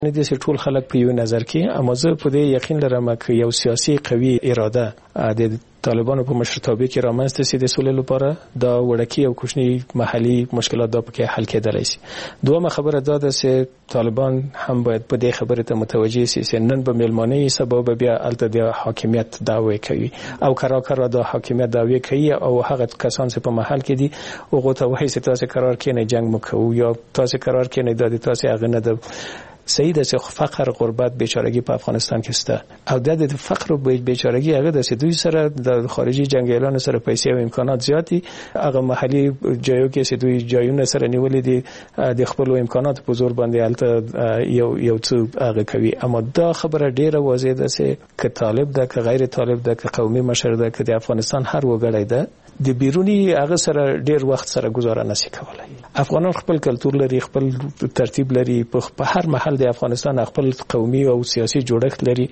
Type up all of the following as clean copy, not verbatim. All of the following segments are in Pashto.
نه دي ټول خلک په یو نظر کې، اما زه په دې یقین لرم چې یو سیاسي قوي اراده د طالبانو په مشرتابه کې رامنځته شي د سولې لپاره دا وړکی او کوچنی محلي مشکلات دا پکې حل کېدلی شي. دومره خبره دا ده چې طالبان هم باید په دې خبره ته متوجه شي چې نن به ملمانه سبب بیا الته د حاکمیت دعوی کوي او کرا د حاکمیت دعوی کوي او هغه کسان چې په محل کې دي هغه ته وایي چې تاسو قرار کې نه جنگ مکو یا تاسو قرار کې نه د تاسو هغه نه د سید از فقر غربت بیچارگی په افغانستان کې سته او د فقر او بیچارگی هغه د دوی سره د خارجي جنگیالانو سره پیسې او امکانات زیاتی هغه محلي جایو کې چې دوی جایونه سره نیولې دي د خپل امکانات په زور باندې الته یو څه هغه کوي. اما دا خبره ډیره واضح ده چې طالب ده که غیر طالب ده که قومي مشر ده که د افغانستان هر وګړی ده د بیرونی هغه سره ډیر وخت سره گزاره نشي کولای. افغانان خپل کلتور لري، خپل ترتیب لري، په هر محل د افغانستان خپل قومي او سیاسي جوړښت لري.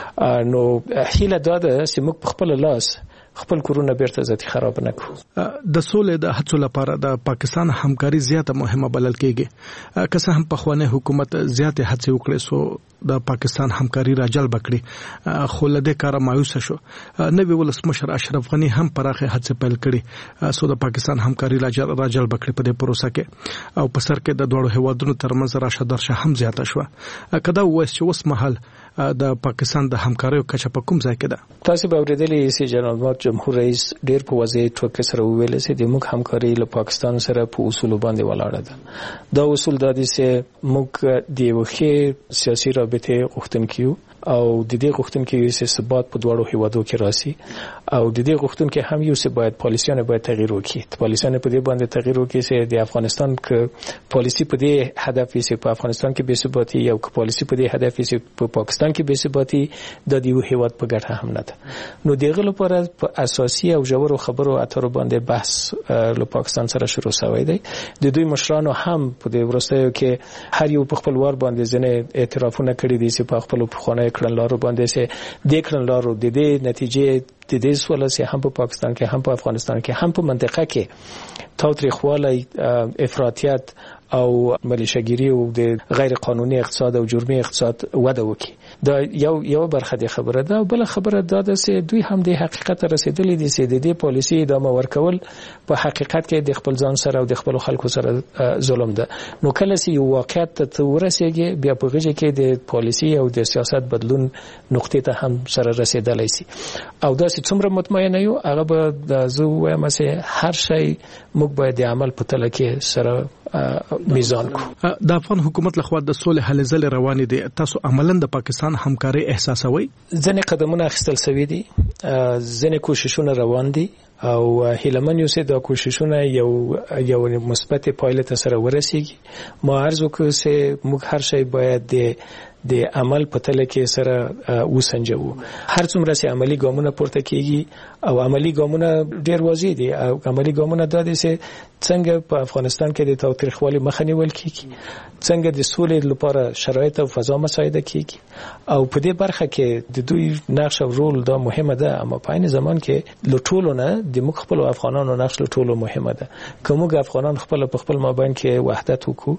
نو هیله دا ده چې موږ په خپل لاس خپل کورونه بیرته ذاتي خراب نکړو. د سولې د هڅو لپاره د پاکستان همکاري زیاته مهمه بلل کېږي. که څه هم پخوانی حکومت زیاته هڅې وکړې سو د پاکستان همکاري راجلب کړي خو له دې کاره مایوس شو. نوی ولسمشر اشرف غنی هم پراخه هڅې پیل کړي سو د پاکستان همکاري راجلب کړي په دې پروسه کې او په سر کې د دوه هیوادونو ترمنځ راشه درشه هم زیاته شو. کدا وایي چې اوس مهال د پاکستان د همکاري کچه په کوم ځای کې ده؟ تاسو به اوریدلې چې جنرال جمهور رئیس ډیر په واضح توګه سره ویل چې د موږ همکاري له پاکستان سره په اصول باندې ولاړه ده. دا اصول د دې چې موږ د یو ښه سیاسي رابطه غوښتونکو او د دې غوښتونکو چې ثبات په دوړو هیوادو کې راسي او د دې غوښتونکو هم یو څه باید پالیسیونه باید تغییر وکړي. پالیسیونه په دې باندې تغییر وکړي چې د افغانستان کې پالیسی په دې هدف چې په افغانستان کې بې ثباتي او که پالیسی په دې هدف چې په پاکستان کې بې ثباتي د یو هیواد په ګټه هم نه ده. نو دغه لپاره په اساسي او ژورو خبرو اترو باندې بحث له پاکستان سره شروع شوی دی. د دوی مشرانو هم په دې ورستیو کې هر یو په خپل وار باندې ځنه اعترافونه کړي دي چې په خپل خانه کړنلارو باندې چې د کړنلارو د دې نتیجې د دې سوال چې هم په پاکستان کې هم په افغانستان کې هم په منطقه کې تاوتریخوالی، افراطیت او ملیشه‌گیری او د غیر قانوني اقتصاد او جرمي اقتصاد وده وکړي. دا یو برخه د خبره ده. بل خبره دا ده چې دوی هم د حقیقت رسیدلې دي چې د دې پالیسي ادامه ورکول په حقیقت کې د خپل ځان سره او د خپل خلکو سره ظلم ده. نو کله چې یو واقعیت ته ورسیږي بیا په غږ کې د پالیسي او د سیاست بدلون نقطې ته هم سره رسیدلای شي. او دا چې څومره مطمئن یو هغه به د زو وایم چې هر شی موږ باید د عمل په تله کې سره میزان کو. د افغان حکومت لخوا د سولې هلې ځلې روانې دي. تاسو عملاً د پاکستان همکاري احساسوي؟ ځنې قدمونه اخیستل شوي دي، ځنې کوششونه روان دي او هیلمن یو سه دا کوششونه یو مثبت پایله ته سره ورسیږي. ما عرض وکړ چې موږ هر شی باید د عمل په تله کې سره وسنجو. هر څومره چې عملی ګامونه پورته کیږي او عملی ګامونه ډیر واضح دي او عملی ګامونه دا دي چې څنګه په افغانستان کې د تاوتریخوالي مخه نیول کیږي، څنګه د سولې لپاره شرایط او فضا مساعده کیږي او په دې برخه کې د دوی نقش او رول دا مهمه ده. اما په عین زمان کې لټولونه د موږ خپل افغانانو نقش لټولو مهمه ده. کومه افغانان خپل په خپل مابین کې وحدت وکړو،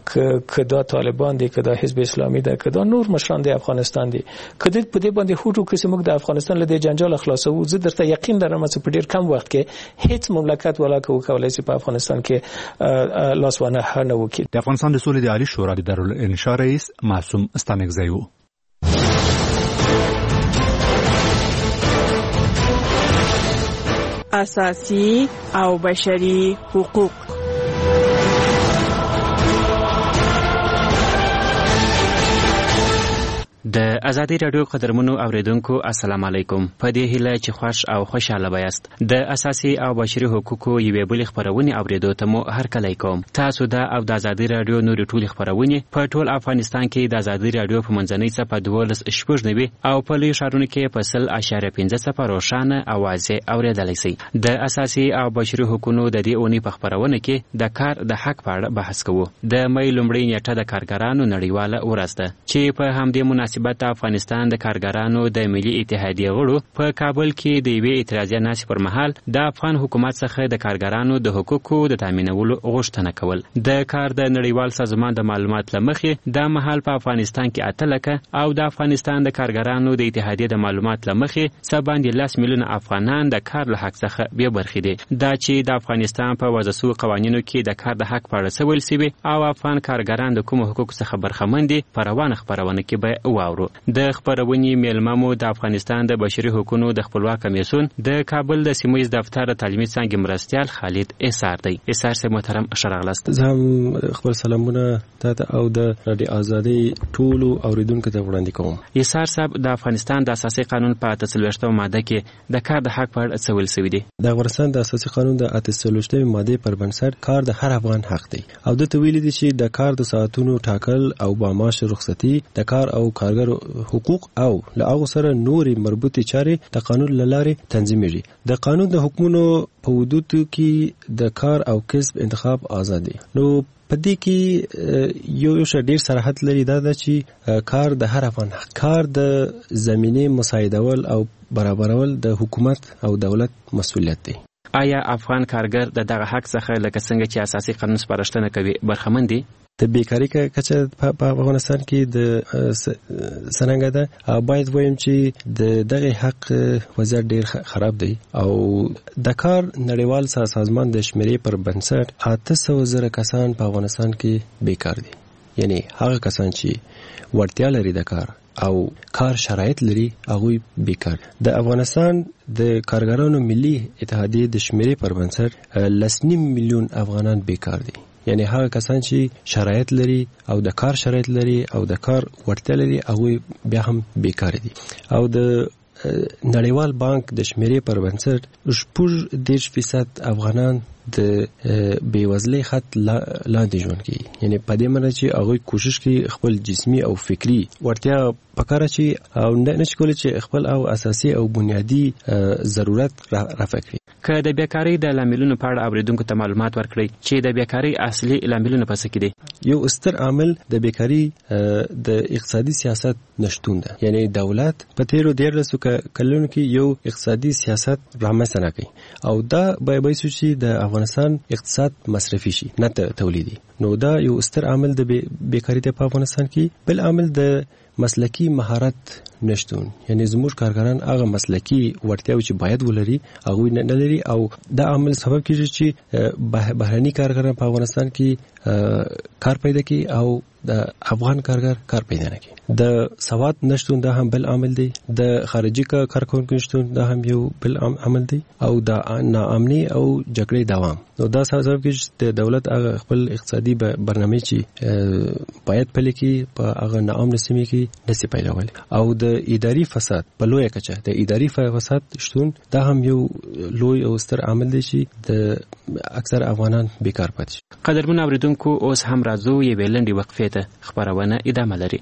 که دا طالبان دي، که دا حزب اسلامي ده، که دا نور مشران د افغانستان دي، کله په دې باندې هوټو کې موږ د افغانستان له جنجال خلاصو. زه درته یقین لرم چې په ډیر کم وخت کې هیڅ مملکت ولا کوي چې په افغانستان کې لاسوانه نه وکړي. د افغانستان د سولې د عالی شورا د دارالانشا رئیس معصوم استانکزی و. اساسي او بشري حقوق. د ازادي رادیو قدرمنو اوریدونکو السلام علیکم. په دې هیله چې خوش او خوشاله بایاست. د اساسي او بشري حقوقو یوې بلې خبرونه اوریدو ته مو هرکلی کوم. تاسو دا او د ازادي رادیو نور ټول خبرونه په ټول افغانستان کې د ازادي رادیو په منځنۍ صفحه 12.9 او په لوی ښارونو کې په 0.5 روښانه اوازه اوریدلای شئ. د اساسي او بشري حقوقو د دې اونۍ په خبرونه کې د کار د حق په اړه بحث کوو. د مې لومړۍ نیټه د کارګرانو نړیواله ورځ ده چې په همدې مناسبت البته افغانستان د کارګرانو د ملي اتحادیې غړو په کابل کې د یوې اعتراضیه ناستې پر مهال د افغان حکومت څخه د کارګرانو د حقوقو د تامینولو غوښتنه کول. د کار د نړیوال سازمان د معلومات لمخې د مهال په افغانستان کې 8 لکه او د افغانستان د کارګرانو د اتحادیې د معلومات لمخې څه باندې 10 میلیونه افغانان د کار له حق څخه بې برخې دي. دا چې د افغانستان په وضع شویو قوانینو کې د کار د حق په اړه څه ویل شوي او افغان کارګران د کومو حقوقو څخه برخمن دي په روانه خپرونه کې به واورو. د خپرونې میلمه مو د افغانستان د بشري حقوقو د خپلواک کمیسیون د کابل د سیمه ییز دفتر تعلیمي څانګې مرستیال خالد احسار دی. احسار صاحب محترم ښه راغلاست. زه هم خپل سلامونه تاسو او د رادیو ازادي ټولو اوریدونکو ته وړاندې کوم. احسار صاحب د افغانستان د اساسي قانون په 43 ماده کې د کار د حق په اړه څه ویل شوي دي؟ د افغانستان د اساسي قانون د 43 ماده پر بنسټ کار د هر افغان حق دی او د تویل دي چې د کار د ساعتونو ټاکل او باماش رخصتي د کار او کارګر حقوق او له هغه سره نورې مربوطه چارې د قانون لاره تنظیمېږي. د قانون د حکمونو په حدود کې د کار او کسب انتخاب آزاد دي. نو پدې کې یو ډیر صراحت لري دا چې کار د هر افغان حق، کار د زمینه مساعدول او برابرول د حکومت او دولت مسؤلیت دی. آیا افغان کارګر د دغه حق څخه لکه څنګه چې اساسي قانون سپارښتنه کوي برخمن دي؟ د بیکاری کچه په افغانستان کې د څنګه ده باید وایم چې د دغه حق وضعیت ډیر خراب دی او د کار نړیوال سازمان د شمیرې پر بنسټ 800,000 کسان په افغانستان کې بیکار دي. یعنی هغه کسان چې وړتیا لري د کار او کار شرایط لري هغه بیکار. د افغانستان د کارګرانو ملي اتحادیې د شمیرې پر بنسټ 2.5 میلیون افغانان بیکار دي. یعنی هغه کسان چې شرایط لري او د کار شرایط لري او د کار وړتیا لري هغه بیا هم بیکار دي. او د نړیوال بانک د شمیرې پر بنسټ 14% افغانان د بیوزلۍ خط لاندې ژوند کوي. یعنی په دې معنی چې هغه کوشش کوي خپل جسمي او فکری وړتیا پکاره شي او نه شي چې خپل او اساسي او بنیادی ضرورت رفع کړي. که د بیکاری د لاملونو په اړه اوریدونکو ته معلومات ورکړئ چې د بیکاری اصلي لاملونه پس کې دي. یو ستر عامل د بیکاری د اقتصادي سیاست نشټون ده. یعنی دولت په تیرو 13 کلونو کې یو اقتصادي سیاست رامنځته نه کوي او دا به چې د افغانستان اقتصاد مصرفي شي نه تولیدي. نو دا یو ستر عامل د بیکاری په افغانستان کې. بل عامل د مسلکی مهارت نشتون. یعنی زموږ کارګران هغه مسلکی وړتیاوې چې باید ولري هغه نه لري او دا عامل سبب کیږي چې بهرني کارګران په افغانستان کې کار پیدا کوي او د افغان کارګر کار پیدا نه کوي. د سواد نشتون دا هم بل عامل دی. د خارجي کارکونکو نشتون دا هم یو بل عامل دی او د ناامني او جګړې دوام. نو دا سبب کیږي چې دولت هغه خپل اقتصادي برنامه چې باید پلي کړي په هغه ناامن سیمه کې نشي پیداولی. او د اداري فساد په لویه کچه د اداري فساد شتون دا هم یو لوی او ستر عامل دی چې د اکثر افغانان بیکار پاتې شي. قدرمن اوریدونکو اوس هم راځو یوې لنډې وقفې ته. خبرونه ادامه لري.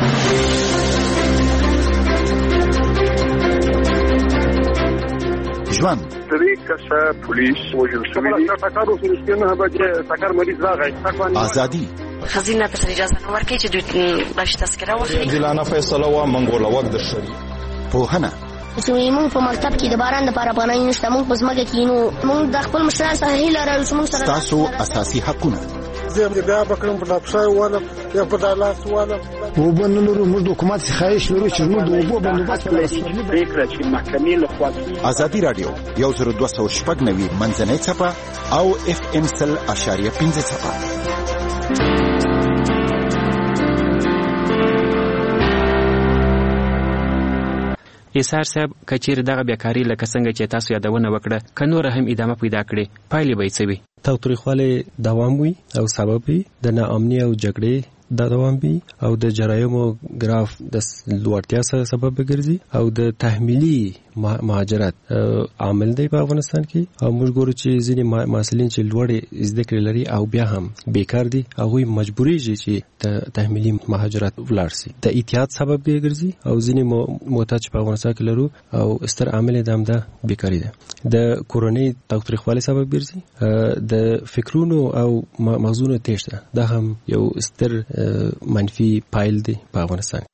ژوند پولیس وجل ازادي خزینه ته اجازه نه ورکړي چې دوی بش تذکره واخلي. ځلانه فیصله وا منګول وخت د شری پوهنه چې موږ په مکتب کې د باران لپاره پناه نشته. موږ په ځمکه کې نو موږ د خپل مشران سره هیله لرو چې موږ سره تاسو اساسي حقونه زه بیا بکرم په لپسای والا یا په دالاس والا وبنلو موږ د حکومت خواهش لرو چې موږ د وبو بندوبست فکر چې محکمې له خوا ازادي رادیو 1290 منځنۍ صفه او FM 100.5 صفه. احسار صاحب کچیر دغه بیکاری لکه څنګه چې تاسو یادونه وکړه ک نور هم ادامه پیدا کړي پایلې به څه وي؟ تاوتریخواله دوام وي او سبب وي د ناامنۍ او جګړې د دوام وي او د جرایمو ګراف د لوړتیا سبب ګرځي او د تحمیلي مهاجرت عامل دی په افغانستان کې. او موږ ګورو چې ځینې محصلین چې لوړې زده کړې لري او بیا هم بیکار دي هغوی مجبوریږي چې د تحمیلي مهاجرت ولاړ شي. د اعتیاد سبب ګرځي او ځینې محتاج په افغانستان کې لرو او ستر عامل د همدا بیکاری ده. د کورنۍ تاوتریخوالي سبب ګرځي. د فکرونو او مغزونو تېښته دا هم یو ستر منفي پایل دی په افغانستان.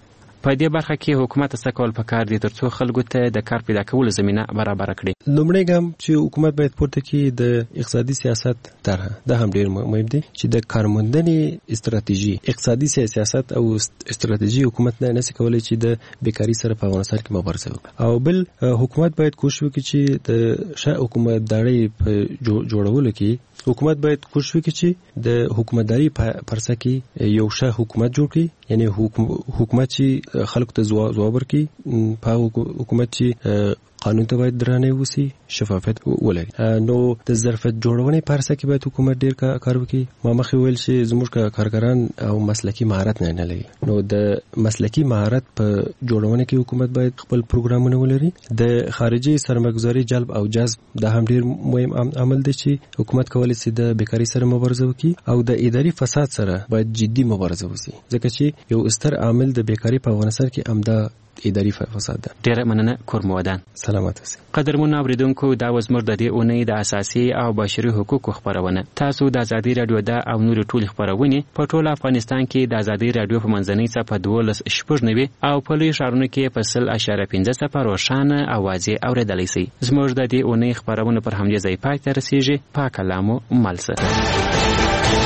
په دې برخه کې حکومت څه کول پکار دي ترڅو خلکو ته د کار پیدا کولو زمينه برابر کړي؟ لومړی ګام چې حکومت باید پورته کړي د اقتصادي سیاست طرح دا هم ډیر مهم دي چې د کارموندنې استراتیژي اقتصادي سیاست او استراتیژي حکومت نه نسي کولای چې د بیکاری سره په افغانستان کې مبارزه وکړي او بل حکومت باید کوشش وکړي چې د شاه حکومتداري په جوړولو کې حکومت باید کوشش وکړي چې د حکومتداري پرسه کې یو شاه حکومت جوړ کړي یعنی حکومت چې خلکو ته ځواب ورکړي په حکومت چې قانون ته باید درنه وسی شفافیت ولري نو د ظرفیت جوړونې پرسه کې باید حکومت ډیر کار وکړي ما مخې ویل چې زموږ کارګران او مسلکي مهارت نه لري نو د مسلکي مهارت په جوړونه کې حکومت باید خپل پروګرامونه ولري د خارجي سرمایه‌ګذاري جلب او جذب دا هم ډیر مهم عمل دی چې حکومت کولی شي د بیکاری سره مبارزه وکړي او د اداري فساد سره باید جدي مبارزه وشي ځکه چې یو ستر عامل د بیکاری په افغانستان کې امدا اداري فساد ده. ډیره مننه کورمودان. سلامات اوسئ. قدرمنو اوریدونکو دا وزمر د دې اونۍ د اساسي او بشري حقوقو خبرونه. تاسو د ازادي رادیو د او نور ټول خبرونه په ټول افغانستان کې د ازادي رادیو په منځنۍ صفحه 12.9 او په لوی ښارونو کې په 0.15 صفحه روښانه اوازې اوریدلای شئ. زموږ د دې اونۍ خبرونه پر همدې ځای پای ته رسیږي. پاک کلامو ملسه.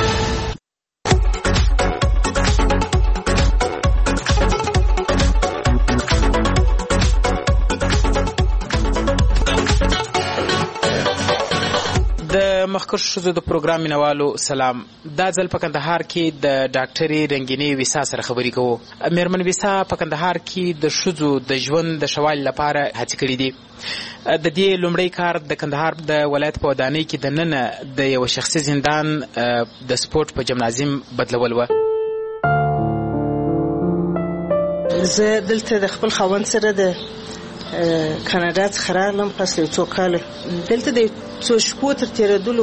مخکښ شوزو د پروګرام مینوالو سلام. دا ځل په کندهار کې د ډاکټرې رنگینې ویسا سره خبرې کوو. میرمن ویسا په کندهار کې د شوزو د ژوند د شوال لپاره هڅې کړې دي. د دې لومړی کار د کندهار د ولایت په ودانۍ کې د نن د یو شخصي زندان د سپورت په جمنازیم بدلول و. زه دلته د خپل خاوند سره د کاناډا څخه راغلم پس یو څو کاله. دلته د څو شپو تر تېرېدلو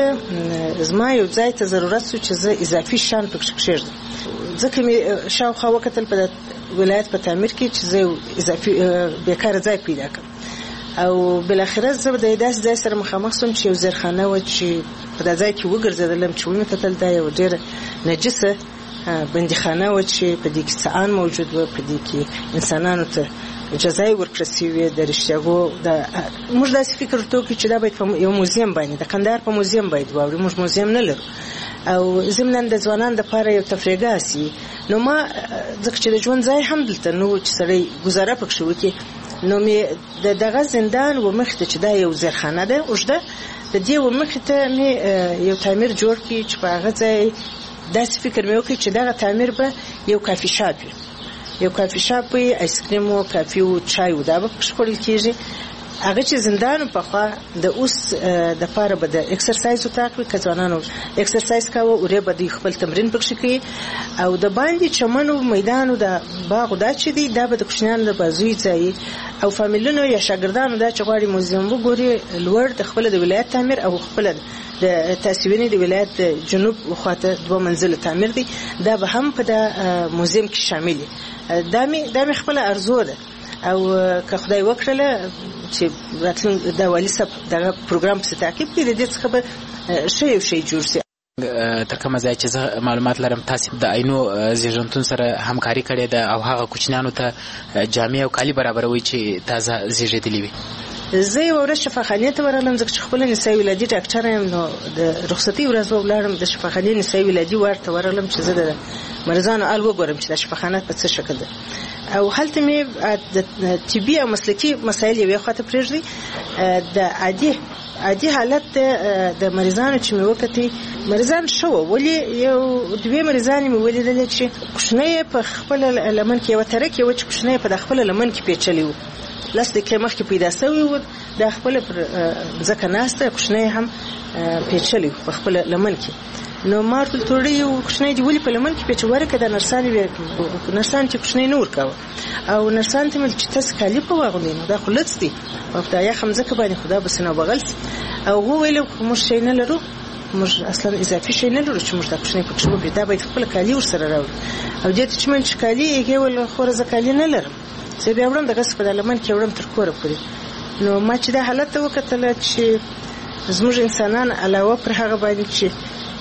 وروسته زما یو ځای ته ضرورت شو چې زه اضافي شیان پکې کښېږدم ځکه مې شاوخوا وکتل په ولایت په تعمیر کې چې زه یو اضافي بیکاره ځای پیدا کړم او بالاخره زه د داسې ځای سره مخامخ شوم چې یو زیرخانه وه چې په دا ځای کې وګرځېدلم چې ومې کتل دا یو ډېره نجسه بندیخانه وه چې په دې کې څه ان موجود وه په دې کې انسانانو ته جزای ورکړل شوې د رښتیاګو موږ داسې فکر وکړو چې دا باید په یو موزیم باندې د کندهار په موزیم باید واوړي. موږ موزیم نه لرو او ضمناً د ځوانانو دپاره یو تفریحګاه سي. نو ما ځکه چې د ژوند ځای هم دلته نو چې سړی ګزاره پکښې وکړي نو مې د دغه زندان ومخې ته چې دا یو زیرخانه ده اوږده د دې ومخې ته مې یو تعمیر جوړ کړي چې په هغه ځای داسې فکر مې وکړي چې دغه تعمیر به یو کافي شاپ وي. یو کافي شاپ وي آیسکریم او کافي او چای او دا به پکښې خوړل کېږي. هغه چې زندان پخوا د اوس دپاره به د اکسرسایز اتاق وي که ځوانانو اکسرسایز کوه ورې به دوی خپل تمرین پکښې کوي او د باندې چمن او میدان او د باغ دا چې دی دا به د کوچنیانو د بازوی ځای او فامیلونو یا شاګردانو دا چې غواړي موزیم وګوري لوړ د خپله د ولایت تعمیر او خپله د تاسیوینې د ولایت د جنوب خواته 2 منزله تعمیر دی دا به هم په د موزیم کې شامل دي. دا مې خپله ارزو ده او که خدای وکړله چې راتلونکي د والي صاحب دغه پروګرام پسې تعقیب کړي د دې څخه به ښه یو شی جوړ شي. تر کومه ځای چې زه معلومات لرم تاسې د عینو زیږنتون سره همکاري کړې ده او هغه کوچنیانو ته جامې او کالي برابروي چې تازه زیږېدلي وي. زه یو ورځ شفاخانې ته ورغلم ځکه چې خپله نسایي ولادي ډاکټره یم نو د رخصتۍ ورځ به ولاړم د شفاخانې نسایي ولادي وار ته ورغلم چې زه د مریضانو حال وګورم چې دا شفاخانه په څه شکل ده او هلته مې د طبي او مسلکي مسایل یوې خواته پرېږدي د عادي حالت د مریضانو چې مې وکتې مریضان ښه وه ولې یو 2 مریضانې مې ولیدلې چې کوچنی په خپله لمن کې یوه ترکې وه چې کوچنی په د خپله لمن کې پیچلی و 10 دقیقې مخکې پیدا سوی و دا خپله پر ځکه ناسته کوچنی هم پیچلی و په خپله لمن کې. نو ما ورته وویل یو کوچنی دې ولې په لمن کې پیچ ورکه دا نرسان چې کوچنی نه ورکوه او نرسان ته مې چې تاسې کالي په واغوندئ نو دا خو لڅ دي او دا یخ هم ځکه باندې خدا بسنه وبغل او هغه ویل موږ شی نه لرو موږ اصلا اضافي شی نه لرو چې موږ دا کوچنی پکښې وکړي دا باید خپله کالي ورسره راوړي او دې ته چې مې چې کالي هغې ویل خوره زه کالي نه لرم زه بیا وړم دغسې په دا لمن کې وړم تر کوره پورې. نو ما چې دا حالت ته وکتله چې زموږ انسانان علاوه پر هغه باندې چې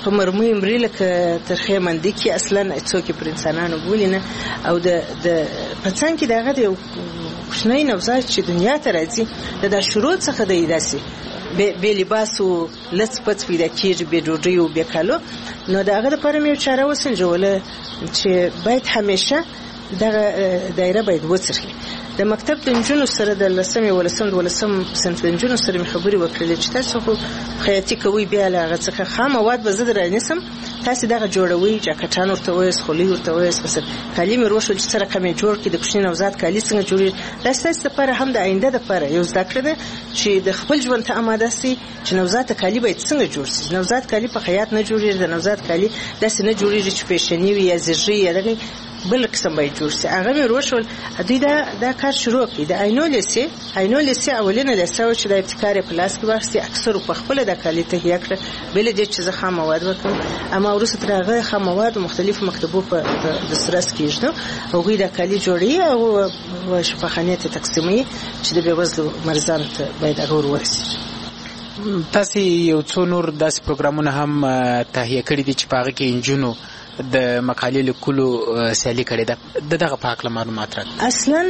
په مرمۍ مري لکه ترخې مندي کې اصلا څوک پر انسانانو بولي نه او د پڅان کې دغه یو کوچنی نوزاد چې دنیا ته راځي د شروع څخه د ایداسي به لباس او لڅ پڅ پیدا کیږي به ډوډۍ او به کالو نو دغه لپاره مې چاره وسنجوله چې باید همیشه دغه دایره باید وڅرخي د مکتب د انجونو سره د لسمې ولسم سنت انجونو سره مې خبرې وکړلې چې تاسو خو خیاطي کوي بیا لا څخه خام مواد به زه درنسم تاسو دغه جوړوي جاکټان ورته وایس خولي ورته وایس مثلا کالي مې وروښول چې سره کومې جوړ کې د کوچنی نوزاد کالي څنګه جوړي دا ستاسو لپاره هم د آینده لپاره یو ذکر ده چې د خپل ژوند ته آماده سي چې نوزاد کالي باید څنګه جوړ شي نوزاد کالي په خیاط نه جوړیږي د نوزاد کالي داسې نه جوړیږي چې فیشني وي یا زیږي یا دغه بل قسم باید جوړ شي هغه مې وروښول دوی دا کار شروع کړي د عینو لیسي اولینه لیسه چې د ابتکار په لاس کې واخستي اکثر په خپل د کالي تهیه کړ بل دې چې زه خام مواد وکړم اما ورسره تر هغه خام مواد مختلفو مکتبو په دسترس کېږي او غوی د کالي جوړي او شفاخانه ته تقسیمي چې د بېوزلو مریضانو ته باید هغه ورسي تاسو یو څو نور داسې پروګرامونه هم تهیه کړي دي چې په هغه کې انجونو د مقالې لیکلو سیالي کړې ده دغه په اړه معلومات راکړئ اصلا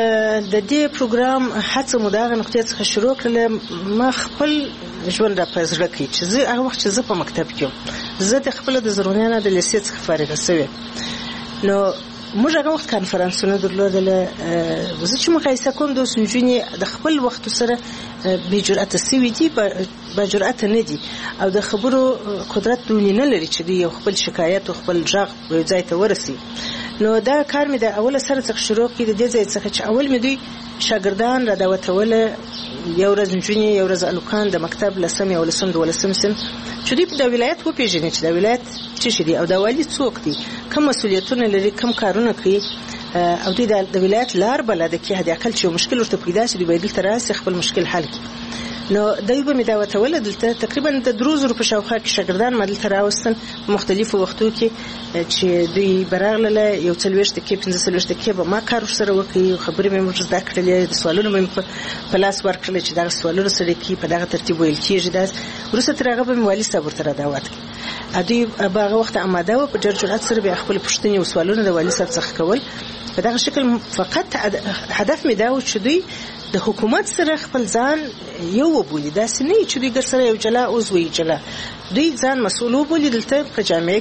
د دې پروګرام هڅه مو دغه نقطې څخه شروع کړل ما خپل ژوند را پزړه کې چې زه هغه وخت چې زه په مکتب کې زه د خپل د زرونیانو د لیسې څخه فارغه شوم نو موږ هغه وخت کانفرنسونه درلودل زه چې مقایسه کوم د سنجونی د خپل وخت سره به جرأت سوي دي به جرأت نه دي او د خبرو قدرت دونی نه لري چې دی خپل شکایت او خپل ژغ په ځای ته ورسي نو دا کار مې د اوله سره څخه شروع کړ د دې ځای څخه چې اول مې دوی شاګردان را دعوتول یو ورځ نجونی یو ورځ الوکان د مکتب لسم یو ولسم سن چې دوی په د ولایت و پیژنې چې د ولایت څه شي او د والی څوک دي کوم مسولیتونه لري کوم کارونه کوي او دوی د ولایت لار بلد کې هدي اقل چې مشکل ورته پیدا شي دوی دلته راسي خپل مشکل حل کړي نو دوی به مې دعوتول دلته تقریبا د دروزو په شاوخوا کې شاګردان ما دلته راوستل په مختلفو وختو کې چې دوی برغله یو څلويشت کې 15 کې به ما کار سره وکړي خبرې مې موږ زده کړلې د سوالونو مې په لاس ورکړل چې دا سوالونه سره کې په دغه ترتیب ویل کېږي دا ورسره ترغه به والي صاحب ورته دعوت کړي ادي په هغه وخت آماده و په جرجرات سره به خپل پښتني او سوالونه د والي صاحب څخه کول په دغه شکل فقط هدف مې دا و چې دوی د حکومت سره خپل ځان یو وبولي دا سنې چې دوی ګر سره یو جلا اوزوي جلا دوی ځان مسؤل وبولي دلته په جامعه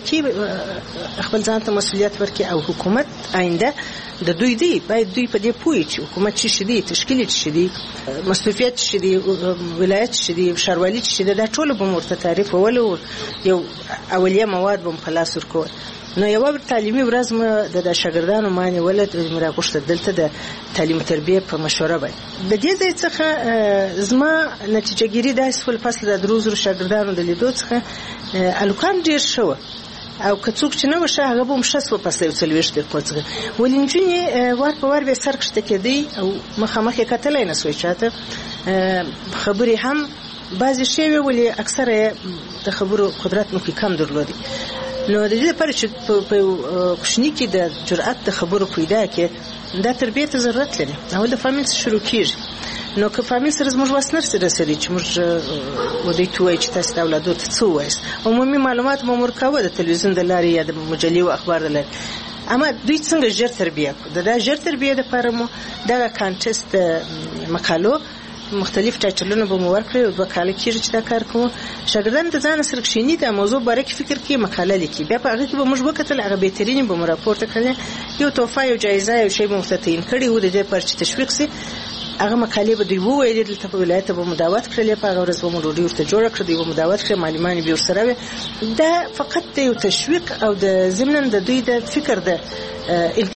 کې خپل ځان ته مسؤلیت ورکړي او حکومت آینده د دوی دی باید دوی په دې پوي چې حکومت چې شدي تشکیل چې شدي مسؤلیت چې شدي ولایت چې شدي شهروالي چې شدي دا ټول به مرته تعریف ولو یو اولیه مواد به خلاص ورکول نو یو تعلیمي ورځ مې د شاګردانو معنی ولید مې راغوښته دلته د تعلیم تربیه په مشوره باندې د دې ځای څخه زما نتیجه ګیری د اسفل فصل د دروزو شاګردانو د لیدو څخه الوکان ډیر شو او کڅوک چې نو شه هغه به مشسو په سلو څلويشت کوڅه ولینجونی ور په ور به سرکشته کېدی او مخامخ کتلای نه سوي چاته خبري هم بعضی شی ویلي اکثره د خبرو قدرت مو کم درلودي نو د دې لپاره چې په کوشنی کې د جرأت د خبرو پیدا کې دا تربیه ته ضرورت لري اول د فامیل شروع کیږي نو که فامیل سره زموږ وسنر سره سړي چې موږ ودی توای چې تاسو د اولادو ته څه وایي عمومي معلومات مو مرکوه د تلویزیون د لارې یا د مجلې او اخبار د لارې اما دوی څنګه ژر تربیه د ژر تربیه لپاره مو د کانټست مقالو مختلف ټایټلونه به مو ورکړي او وکاله کېږي چې دا کار کوم شاګردان د ځان سره کښینی د موضوع باره کې فکر کوي مقاله لیکي بیا په هغه کې به موږ وکتل هغه بهترین به مو راپورته کړي یو تحفه یو جایزه یو شی به مختتین کړي و د دې پر چې تشویق سي هغه مقاله به دوی وویل دلته په ولایت به مداوت کړل په هغه ورځ به مو ډوډۍ ورته جوړ کړې و مداوت کړې معلمان به ورسره دا فقط یو تشویق او د ضمن د دوی د فکر د